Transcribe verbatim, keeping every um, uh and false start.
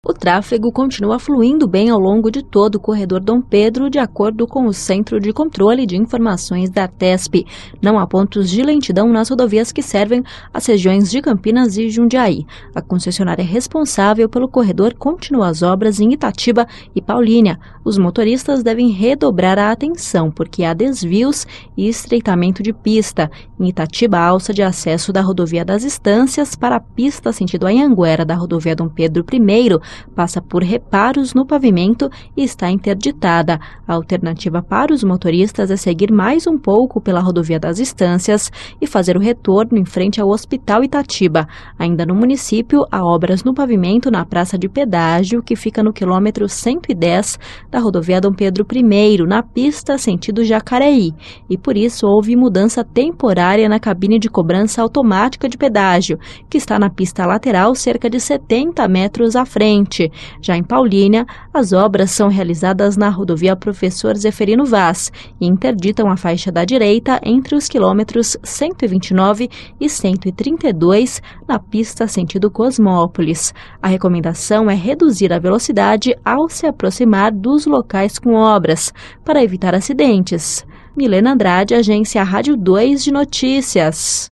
O tráfego continua fluindo bem ao longo de todo o corredor Dom Pedro, de acordo com o Centro de Controle de Informações da TESP. Não há pontos de lentidão nas rodovias que servem as regiões de Campinas e Jundiaí. A concessionária responsável pelo corredor continua as obras em Itatiba e Paulínia. Os motoristas devem redobrar a atenção, porque há desvios e estreitamento de pista. Em Itatiba, a alça de acesso da Rodovia das Estâncias para a pista sentido Anhanguera da Rodovia Dom Pedro I passa por reparos no pavimento e está interditada. A alternativa para os motoristas é seguir mais um pouco pela Rodovia das Estâncias e fazer o retorno em frente ao Hospital Itatiba. Ainda no município, há obras no pavimento na Praça de Pedágio, que fica no quilômetro cento e dez da Rodovia Dom Pedro I, na pista sentido Jacareí, e por isso houve mudança temporária na cabine de cobrança automática de pedágio, que está na pista lateral cerca de setenta metros à frente. Já em Paulínia, as obras são realizadas na rodovia Professor Zeferino Vaz e interditam a faixa da direita entre os quilômetros cento e vinte e nove e cento e trinta e dois na pista sentido Cosmópolis. A recomendação é reduzir a velocidade ao se aproximar dos locais com obras, para evitar acidentes. Milena Andrade, Agência Rádio dois de Notícias.